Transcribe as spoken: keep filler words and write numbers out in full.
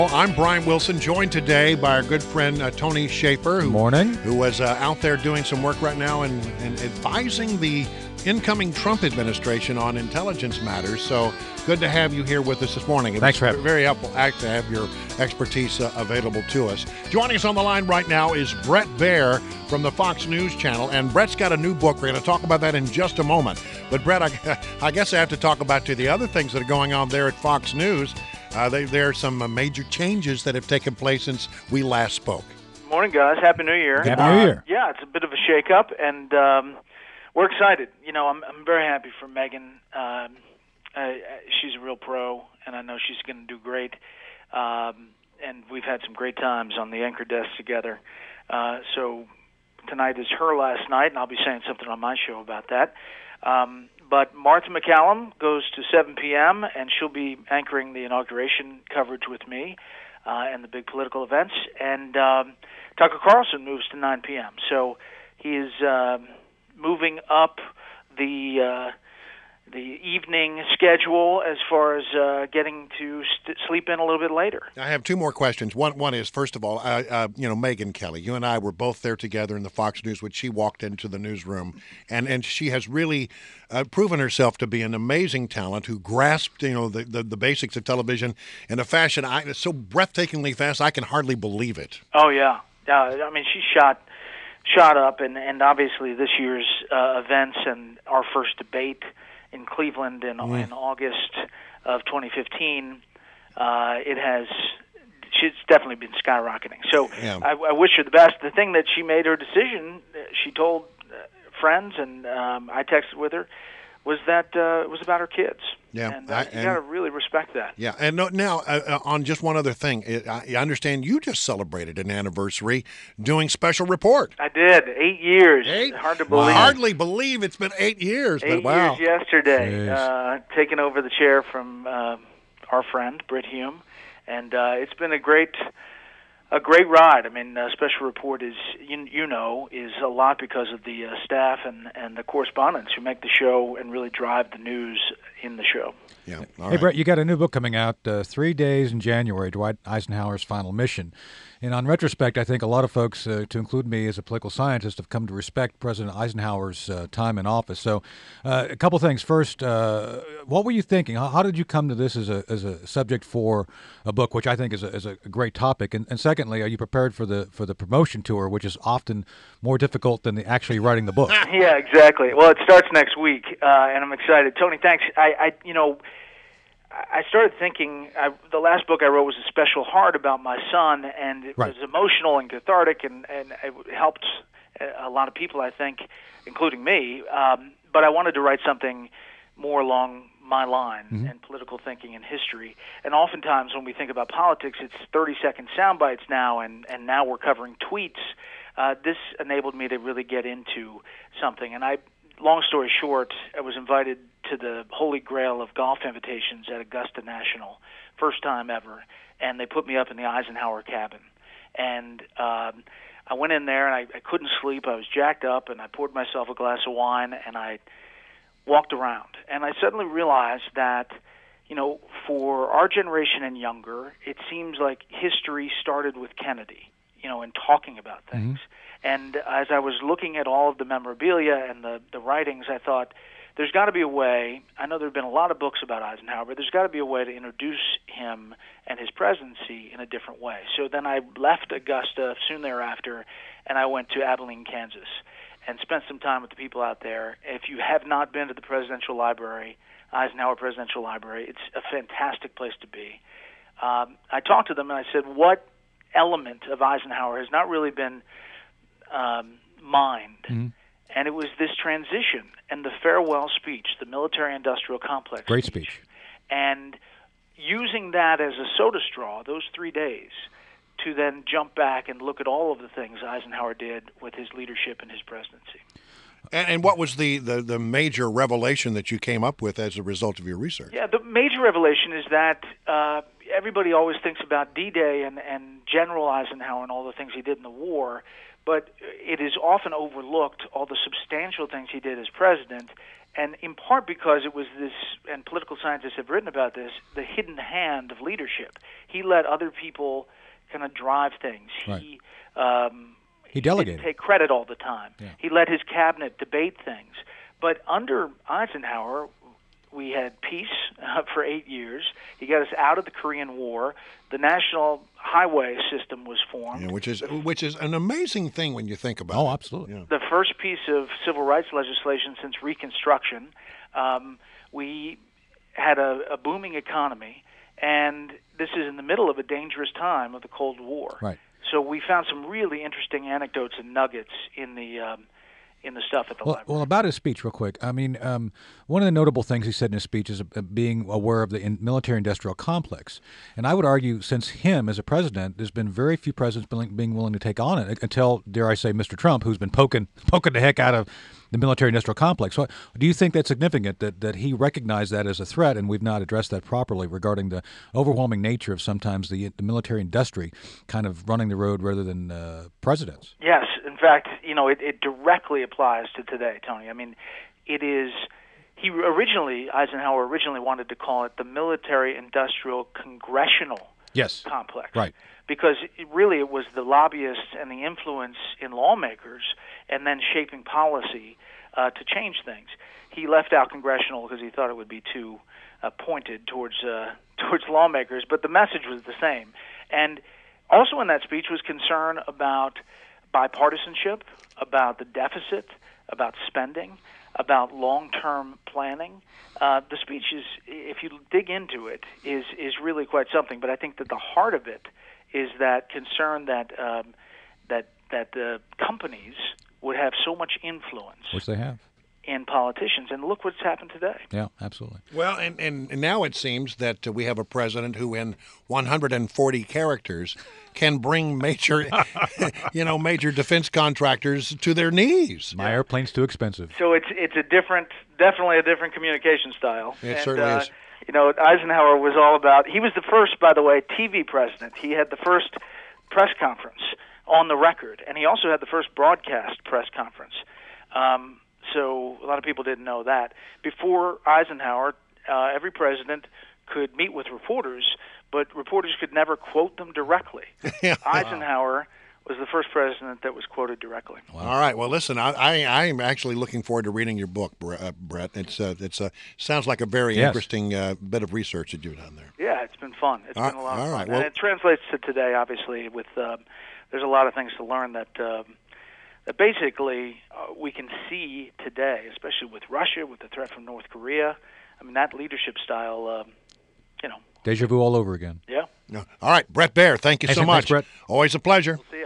I'm Brian Wilson, joined today by our good friend uh, Tony Shaffer, who, Morning. who was uh, out there doing some work right now and, and advising the incoming Trump administration on intelligence matters. So good to have you here with us this morning. It Thanks for was having me. very helpful act to have your expertise uh, available to us. Joining us on the line right now is Bret Baier from the Fox News Channel, and Bret's got a new book. We're going to talk about that in just a moment. But Bret, I, I guess I have to talk about to the other things that are going on there at Fox News. Uh, they, there are some uh, major changes that have taken place since we last spoke. Morning, guys. Happy New Year. Happy New Year. Uh, yeah, it's a bit of a shake-up, and um, we're excited. You know, I'm, I'm very happy for Megan. Um, uh, she's a real pro, and I know she's going to do great. Um, and we've had some great times on the anchor desk together. Uh, so tonight is her last night, and I'll be saying something on my show about that. Um, But Martha MacCallum goes to seven p.m., and she'll be anchoring the inauguration coverage with me uh, and the big political events. And um, Tucker Carlson moves to nine p.m. So he is uh, moving up the uh, the evening schedule as far as uh, getting to st- sleep in a little bit later. I have two more questions. One, one is, first of all, uh, uh, you know, Megyn Kelly. You and I were both there together in the Fox News when she walked into the newsroom, and, and she has really uh, proven herself to be an amazing talent who grasped, you know, the, the, the basics of television in a fashion I, so breathtakingly fast I can hardly believe it. Oh yeah, uh, I mean she shot shot up, and, and obviously this year's uh, events and our first debate in Cleveland in, mm. in August of twenty fifteen, uh, it has she's definitely been skyrocketing. So yeah. I, I wish her the best. The thing that she made her decision, she told uh, friends, and um, I texted with her, was that uh, it was about her kids. Yeah, and uh, I, you and, got to really respect that. Yeah, and no, now uh, uh, on just one other thing, it, I understand you just celebrated an anniversary doing Special Report. I did eight years. Eight? Hard to Wow. believe. Hardly believe it's been eight years. Eight but wow. years yesterday, uh, taking over the chair from uh, our friend Brit Hume, and uh, it's been a great, a great ride. I mean, uh, Special Report is, you, you know, is a lot because of the uh, staff and and the correspondents who make the show and really drive the news in the show. Yeah. All hey, right. Bret, you got a new book coming out, uh, Three Days in January, Dwight Eisenhower's Final Mission. And on retrospect, I think a lot of folks, uh, to include me as a political scientist, have come to respect President Eisenhower's uh, time in office. So uh, a couple things. First, uh, what were you thinking? How, how did you come to this as a as a subject for a book, which I think is a, is a great topic? And, and secondly, are you prepared for the for the promotion tour, which is often more difficult than the actually writing the book? Yeah, exactly. Well, it starts next week, uh, and I'm excited. Tony, thanks. I, I you know, I started thinking, I, the last book I wrote was A Special Heart about my son, and it right. was emotional and cathartic, and, and it helped a lot of people, I think, including me. Um, but I wanted to write something more along my line mm-hmm. and political thinking and history. And oftentimes when we think about politics, it's thirty-second sound bites now, and, and now we're covering tweets. Uh, this enabled me to really get into something. And I, long story short, I was invited to the Holy Grail of golf invitations at Augusta National, first time ever, and they put me up in the Eisenhower cabin. And um, I went in there, and I, I couldn't sleep. I was jacked up, and I poured myself a glass of wine, and I walked around. And I suddenly realized that, you know, for our generation and younger, it seems like history started with Kennedy, you know, in talking about things. Mm-hmm. And as I was looking at all of the memorabilia and the, the writings, I thought, there's got to be a way. I know there have been a lot of books about Eisenhower, but there's got to be a way to introduce him and his presidency in a different way. So then I left Augusta soon thereafter, and I went to Abilene, Kansas, and spent some time with the people out there. If you have not been to the Presidential Library, Eisenhower Presidential Library, it's a fantastic place to be. Um, I talked to them, and I said, what element of Eisenhower has not really been um, mined? Mm-hmm. And it was this transition and the farewell speech, the military-industrial complex Great speech. speech. And using that as a soda straw, those three days, to then jump back and look at all of the things Eisenhower did with his leadership and his presidency. And, and what was the, the, the major revelation that you came up with as a result of your research? Yeah, the major revelation is that uh, everybody always thinks about D-Day and, and General Eisenhower and all the things he did in the war, but it is often overlooked all the substantial things he did as president And in part because it was this, and political scientists have written about this, the hidden hand of leadership. He let other people kind of drive things. Right. He um, he delegated. Didn't take credit all the time. Yeah. He let his cabinet debate things. But under Eisenhower, we had peace uh, for eight years. He got us out of the Korean War. The national highway system was formed. Yeah, which is which is an amazing thing when you think about Oh, it. absolutely. Yeah. The first piece of civil rights legislation since Reconstruction. Um, we had a, a booming economy, and this is in the middle of a dangerous time of the Cold War. Right. So we found some really interesting anecdotes and nuggets in the um, in the stuff at the Well, library. well, about his speech, real quick. I mean, um, one of the notable things he said in his speech is uh, being aware of the in military-industrial complex. And I would argue, since him as a president, there's been very few presidents being, being willing to take on it until, dare I say, Mister Trump, who's been poking poking the heck out of the military-industrial complex. So, do you think that's significant that that he recognized that as a threat, and we've not addressed that properly regarding the overwhelming nature of sometimes the the military industry kind of running the road rather than uh, presidents? Yes, in fact, you know, it, it directly applies to today, Tony. I mean, it is. He originally, Eisenhower originally wanted to call it the military-industrial congressional Yes. complex, Right. because it really it was the lobbyists and the influence in lawmakers, and then shaping policy uh, to change things. He left out congressional because he thought it would be too uh, pointed towards uh, towards lawmakers, but the message was the same. And also in that speech was concern about bipartisanship, about the deficit, about spending, about long-term planning. Uh, the speech is, if you dig into it, is is really quite something. But I think that the heart of it is that concern that um, that that the companies would have so much influence Which they have. in politicians, and look what's happened today. Yeah, absolutely. Well, and, and, and now it seems that uh, we have a president who, in one hundred forty characters, can bring major, you know, major defense contractors to their knees. My airplane's too expensive. So it's it's a different, definitely a different communication style. It and, certainly uh, is. You know, Eisenhower was all about. He was the first, by the way, T V president. He had the first press conference on the record, and he also had the first broadcast press conference. Um, so a lot of people didn't know that. Before Eisenhower, uh, every president could meet with reporters, but reporters could never quote them directly. Eisenhower was the first president that was quoted directly. Wow. All right. Well, listen, I, I I'm actually looking forward to reading your book, Bre- uh, Brett. It's uh, it's uh, sounds like a very Yes. interesting uh, bit of research that you've done there. Yeah, it's been fun. It's All been a lot of all fun, right, well- and it translates to today. Obviously, with um, there's a lot of things to learn that um, that basically uh, we can see today, especially with Russia, with the threat from North Korea. I mean, that leadership style, um, you know. Deja vu all over again. Yeah. No. All right, Brett Baer, thank you Thanks, so thanks, much. Brett. Always a pleasure. We'll see you.